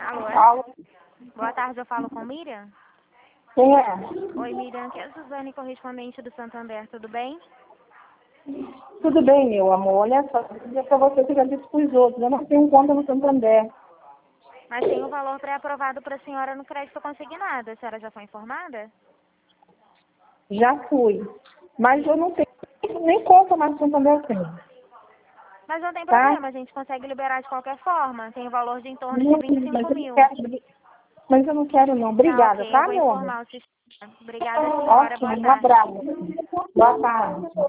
Alô, é? Alô? Boa tarde, eu falo com Miriam? Quem é? Oi, Miriam, aqui é a Suzane, correspondente do Santander, tudo bem? Tudo bem, meu amor. Olha só, vou dizer pra você que eu já disse pros outros. Eu não tenho conta no Santander. Mas tem o valor pré-aprovado para a senhora no crédito consignado. A senhora já foi informada? Já fui. Mas eu não tenho nem conta mais no Santander eu tenho. Mas não tem Tá? problema, a gente consegue liberar de qualquer forma. Tem o valor de em torno de Não, mas 25 eu não mil. quero. Mas eu não quero, não. Tá, Obrigada, ok, eu tá, vou meu amor? informar o sistema. Obrigada, senhora. Ótimo, Boa um tarde. abraço. Boa tarde.